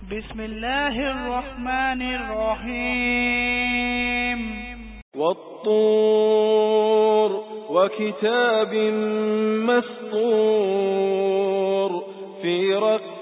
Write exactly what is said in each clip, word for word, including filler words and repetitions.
بسم الله الرحمن الرحيم والطور وكتاب مسطور في رق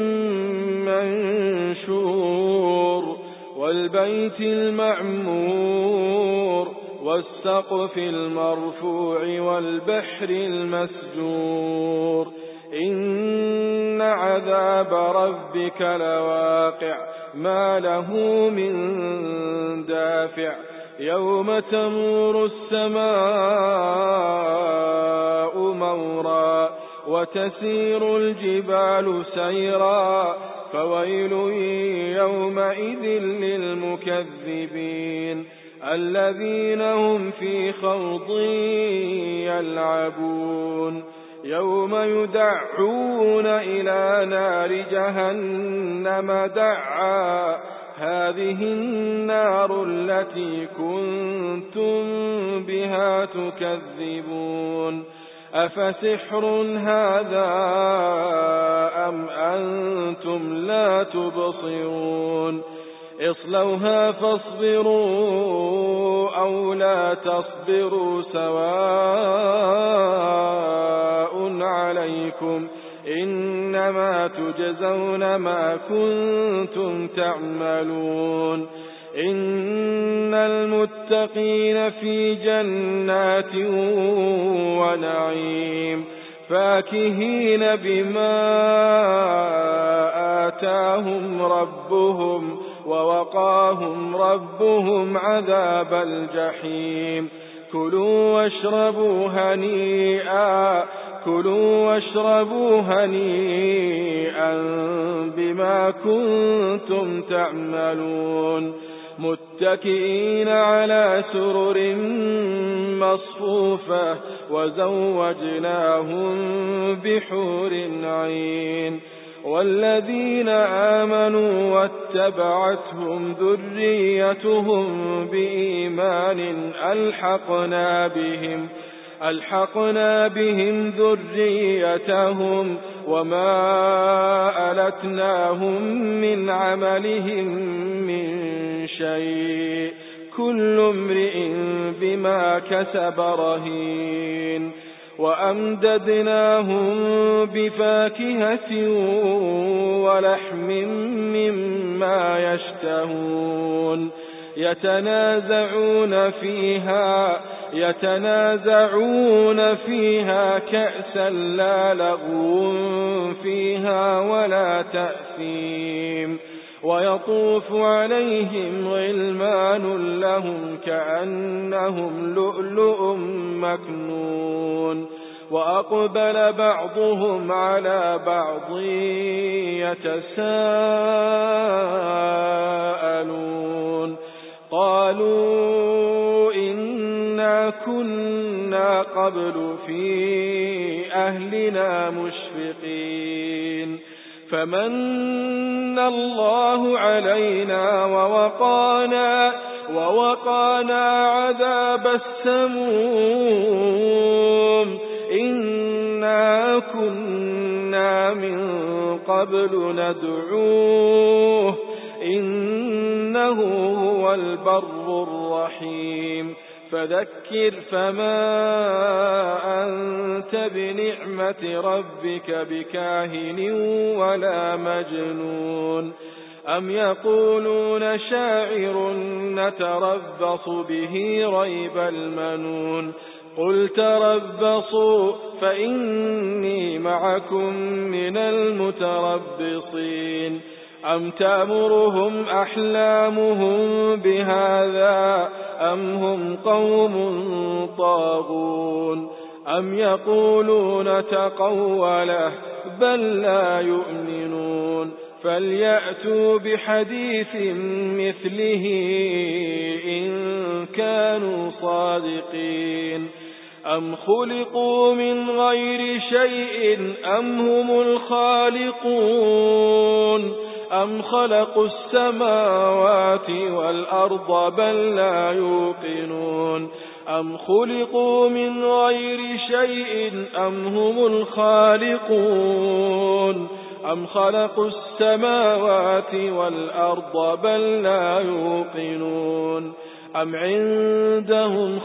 منشور والبيت المعمور والسقف المرفوع والبحر المسجور إن عذاب ربك لواقع ما له من دافع يوم تمور السماء مورا وتسير الجبال سيرا فويل يومئذ للمكذبين الذين هم في خوض يلعبون يوم يدعون إلى نار جهنم دعا هذه النار التي كنتم بها تكذبون أفسحر هذا أم أنتم لا تبصرون اصلوها فاصبروا أو لا تصبروا سواء عليكم إنما تجزون ما كنتم تعملون إن المتقين في جنات ونعيم فاكهين بما آتاهم ربهم ووقاهم ربهم عذاب الجحيم كلوا واشربوا هنيئا كلوا واشربوا هنيئا بما كنتم تعملون متكئين على سرر مصفوفة وزوجناهم بحور عين والذين آمنوا واتبعتهم ذريتهم بإيمان ألحقنا بهم ألحقنا بهم ذريتهم وما ألتناهم من عملهم من شيء كل امرئ بما كسب رهين وأمددناهم بفاكهة ولحم مما يشتهون يتنازعون فيها يتنازعون فيها كأسا لا لغو فيها ولا تأثيم ويطوف عليهم غلمان لهم كأنهم لؤلؤ مكنون وأقبل بعضهم على بعض يتساءلون قالوا إنا كنا قبل في أهلنا مشفقين فمن الله علينا ووقانا ووقانا عذاب السموم إنا كنا من قبل ندعوه إنه هو البر الرحيم فذكر فما أنت بنعمة ربك بكاهن ولا مجنون أم يقولون شاعر نتربص به ريب المنون قل تربصوا فإني معكم من المتربصين أم تأمرهم أحلامهم بهذا أم هم قوم طاغون أم يقولون تقوله بل لا يؤمنون فليأتوا بحديث مثله إن كانوا صادقين أم خلقوا من غير شيء أم هم الخالقون أم خلقوا السماوات والأرض بل لا يوقنون أم خلقوا من غير شيء أم هم الخالقون أم خلقوا السماوات والأرض بل لا يوقنون أم عندهم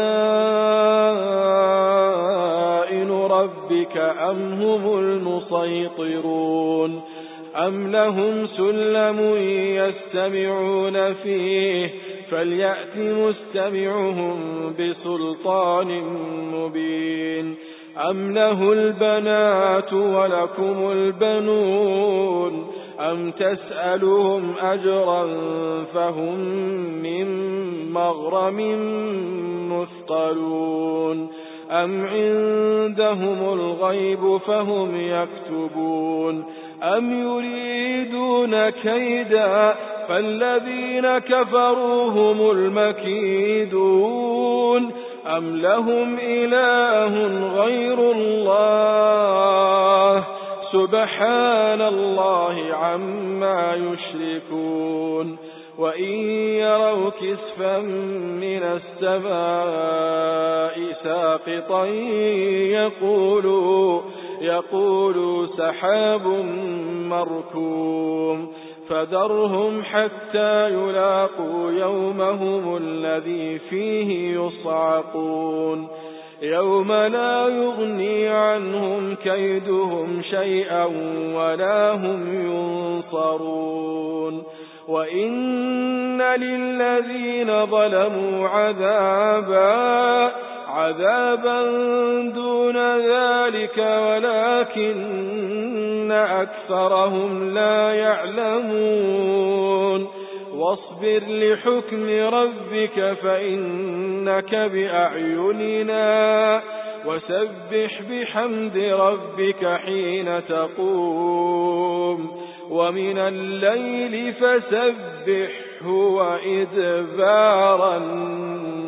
خزائن ربك أم هم المسيطرون أم لهم سلم يستمعون فيه فليأت مستمعهم بسلطان مبين أم له البنات ولكم البنون أم تسألهم أجرا فهم من مغرم مثقلون أم عندهم الغيب فهم يكتبون أم يريدون كيدا فالذين كفروا هم المكيدون أم لهم إله غير الله سبحان الله عما يشركون وإن يروا كسفا من السماء ساقطا يقولوا يقولوا سحاب مركوم فذرهم حتى يلاقوا يومهم الذي فيه يصعقون يوم لا يغني عنهم كيدهم شيئا ولا هم ينصرون وإن للذين ظلموا عذابا عذابا دون ذلك ولكن أكثرهم لا يعلمون واصبر لحكم ربك فإنك بأعيننا وسبح بحمد ربك حين تقوم ومن الليل فسبحه وإدبار النجوم